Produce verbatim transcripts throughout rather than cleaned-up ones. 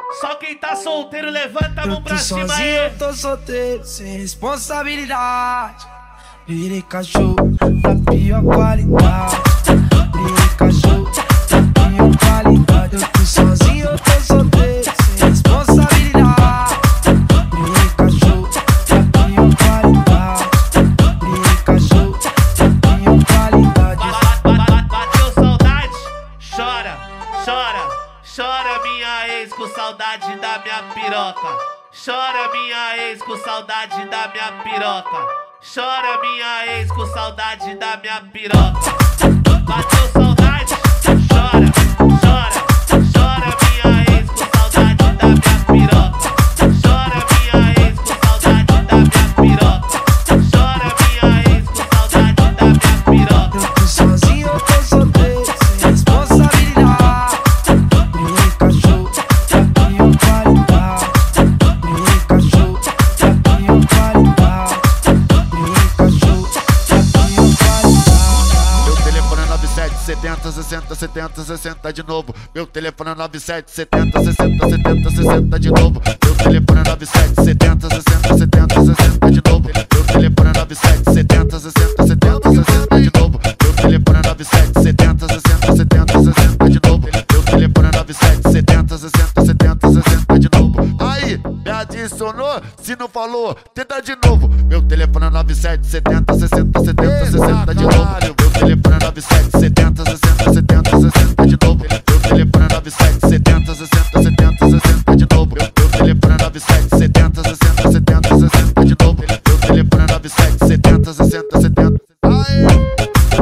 Só quem tá solteiro levanta a mão pra cima sozinho, aí. eu tô solteiro, sem responsabilidade. Virei cachorro da pior qualidade. Virei cachorro da pior qualidade. Eu tô sozinho, eu tô solteiro, sem responsabilidade. Virei cachorro da pior qualidade. Virei cachorro da pior qualidade. Bateu saudade? Chora, chora, chora minha ex com saudade da minha piroca. Chora minha ex com saudade da minha piroca. Chora minha ex com saudade da minha piroca. Bateu saudade? Chora, chora, chora minha ex com saudade da minha piroca. Chora minha ex com saudade da minha piroca. Chora minha ex com saudade da minha piroca. Eu tô sozinho, eu tô solteiro, sem responsabilidade. Virei cachorro da pior qualidade. Virei cachorro da pior qualidade. Virei cachorro da pior qualidade. Meu telefone é nove sete setenta sessenta setenta sessenta de novo. Meu telefone é nove sete setenta sessenta setenta sessenta de novo. Meu telefone é nove sete setenta sessenta setenta sessenta de novo. Meu telefone é nove sete setenta sessenta setenta sessenta de novo. Meu telefone é nove sete setenta sessenta setenta sessenta de novo. Meu telefone é nove sete setenta sessenta setenta sessenta de novo. Aí, me adicionou? Se não falou, tenta de novo. Meu telefone é nove sete setenta sessenta setenta sessenta de novo. Meu telefone é nove sete setenta sessenta setenta sessenta de novo. Meu telefone é nove sete setenta sessenta setenta sessenta de novo. Meu telefone é nove sete setenta sessenta setenta sessenta de novo. Meu telefone é nove sete setenta sessenta setenta. Aê!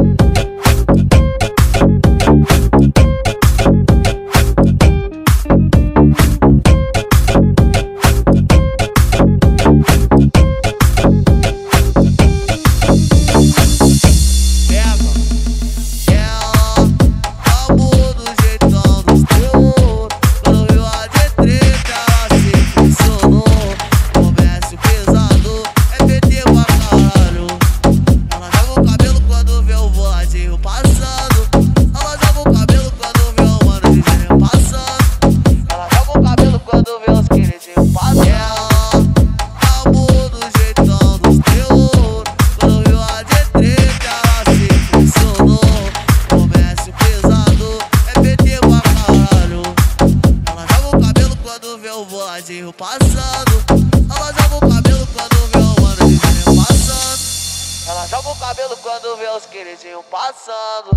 Passando, ela joga o cabelo quando vê o mano de passando. Ela joga o cabelo quando vê os queridinhos passando.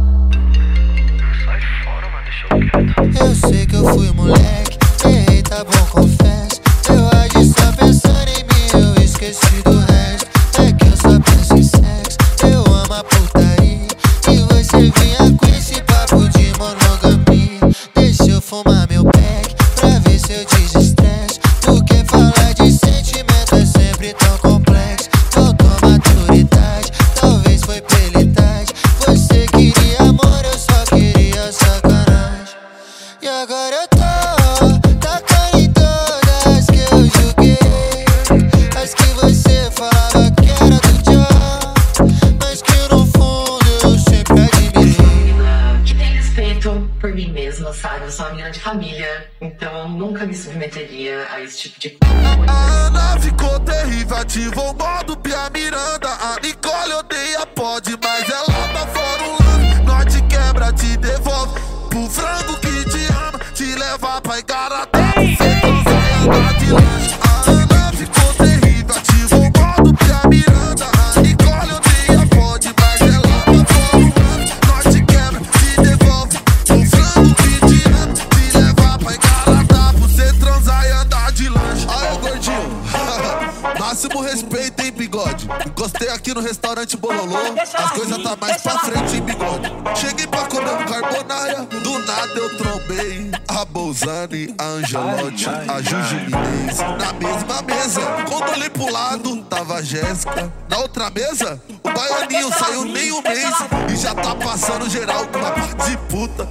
Sai fora, mano, deixa eu quieto. Eu sei que eu fui moleque, errei, tá bom, confesso. Eu agi só pensando em mim, eu esqueci do resto. É que eu só penso em sexo, eu amo a putaria. E você vinha com esse papo de monogamia. Deixa eu fumar meu pack, pra ver se eu desestresso. Porque falar de sentimento é sempre tão complexo. Faltou maturidade, talvez foi pela idade. Você queria amor, eu só queria sacanagem. E agora eu tô tacando em todas que eu julguei. As que você falava que era do John, mas que no fundo eu sempre admirei. Que tem respeito por mim mesma, sabe? Eu sou uma menina de família, então eu nunca me submeteria a esse tipo de coisa. A Ana ficou terrível, ativou o modo Pia Miranda. A Nicole odeia pode, mas ela tá fora um lance. Nós te quebra, te devolve pro frango que te ama, te leva pra Igaratá. Você consegue andar de lanche. A Ana ficou terrível, ativou o modo Pia Miranda. A Nicole odeia pode, mas ela tá fora um lance. Nós te quebra, te devolve pro frango que te ama, te leva pra Igaratá. Você transar e andar de lanche. Aí, gordinho, máximo respeito, hein, bigode. Encostei aqui no restaurante Bololô, as coisas tá mais pra frente, hein, bigode. Cheguei pra comer um carbonara, do nada eu trombei a Bolzani, a Angelotti, a Juju Minez. Na mesma mesa, quando olhei pro lado, tava a Jéssica. Na outra mesa, o baianinho saiu nem um mês e já tá passando geral com uma parte de puta.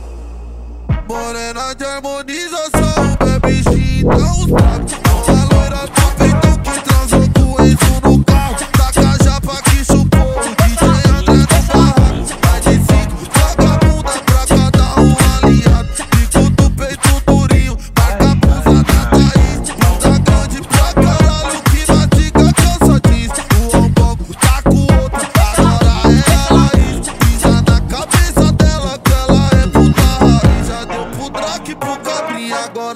Morena de harmonização, bebe gin, dá uns trapos. A loira do peitão que transou com isso no carro. Taca já pra que chupou, o D J André no barraco. Vai de cinco, joga a bunda pra cada um aliado. Fico do peito durinho, marca a blusa na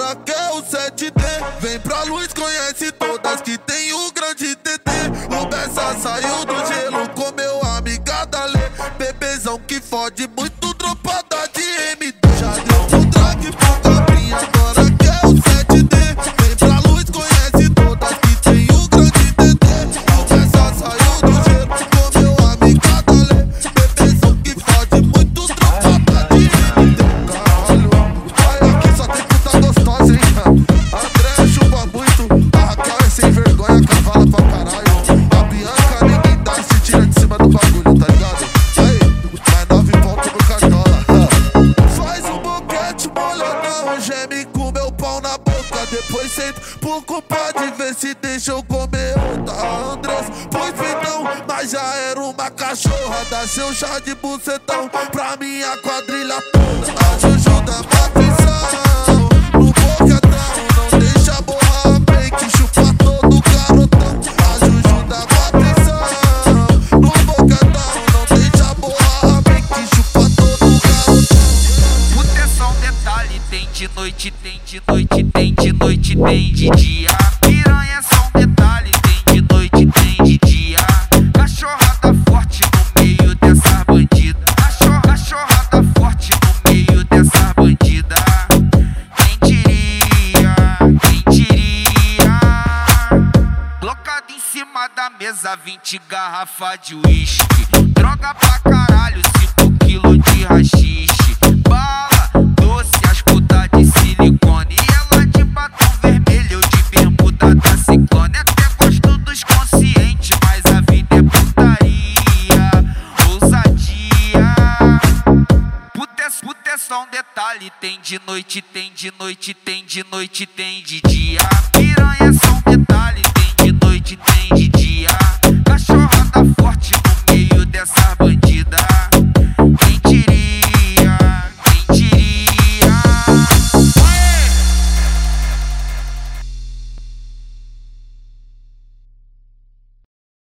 agora quer o sete D. Vem pra luz, conhece todas que tem o grande T T. O Bessa saiu do gelo, comeu a amiga da Lê. Bebezão que fode muito, dropada de M D. Já deu um drag pro Gabrinha, agora quer o sete D. Vem pra luz, conhece todas que tem o grande T T. O Bessa saiu do gelo, comeu a amiga da Lê. Bebezão que fode muito, dropada de M D. Caralho, olha aqui só tem puta gostosa, hein? André chupa muito, a Raquel é sem vergonha, cavala pra caralho. A Bianca ninguém dá, se tira de cima do bagulho, tá ligado? Aí, mais nove pontos no cartola. Faz um boquete molhadão, geme com meu pau na boca. Depois senta por culpa de ver se deixa eu comer outra. Andrés, pois então, mas já era uma cachorra. Dá seu chá de bucetão pra minha quadrilha toda. A Juju da matrição, no boquetão, não deixa borrar a peito, chupa todo garotão. A Juju da matrição, no boquetão, não deixa borrar a peito, chupa todo garotão. Puta é só um detalhe, tem de noite, tem de noite, tem de noite, tem de dia. Piranha é só um detalhe, tem de noite, tem de dia. Cachorrada forte no meio dessas bandidas. Cachorra, cachorrada forte no meio dessas bandidas. Quem diria, quem diria? Colocado em cima da mesa, vinte garrafas de uísque. Droga pra caralho, cinco quilos de rachixe. Bala doce, as putas de silicone. E ela de batom vermelho, eu de bermuda da Ciclone. Até gosto dos conscientes, mas a vida é putaria, ousadia. Puta é, puta é só um detalhe, tem de noite, tem de noite, tem de noite, tem de dia. Piranha é só um